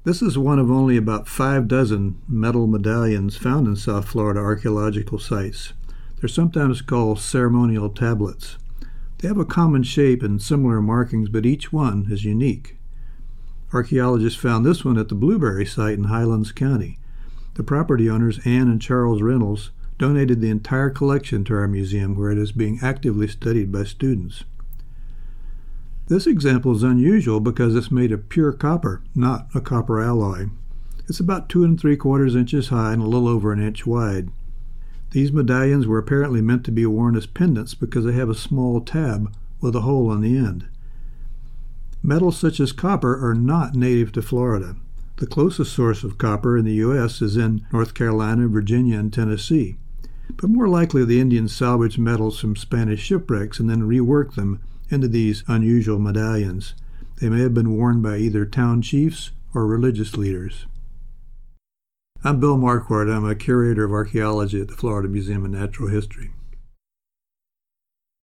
This is one of only about 5 dozen metal medallions found in South Florida archaeological sites. They're sometimes called ceremonial tablets. They have a common shape and similar markings, but each one is unique. Archaeologists found this one at the Blueberry site in Highlands County. The property owners, Ann and Charles Reynolds, donated the entire collection to our museum, where it is being actively studied by students. This example is unusual because it's made of pure copper, not a copper alloy. It's about 2 3/4 inches high and a little over an inch wide. These medallions were apparently meant to be worn as pendants because they have a small tab with a hole on the end. Metals such as copper are not native to Florida. The closest source of copper in the U.S. is in North Carolina, Virginia, and Tennessee. But more likely the Indians salvaged metals from Spanish shipwrecks and then reworked them into these unusual medallions. They may have been worn by either town chiefs or religious leaders. I'm Bill Marquardt. I'm a curator of archaeology at the Florida Museum of Natural History.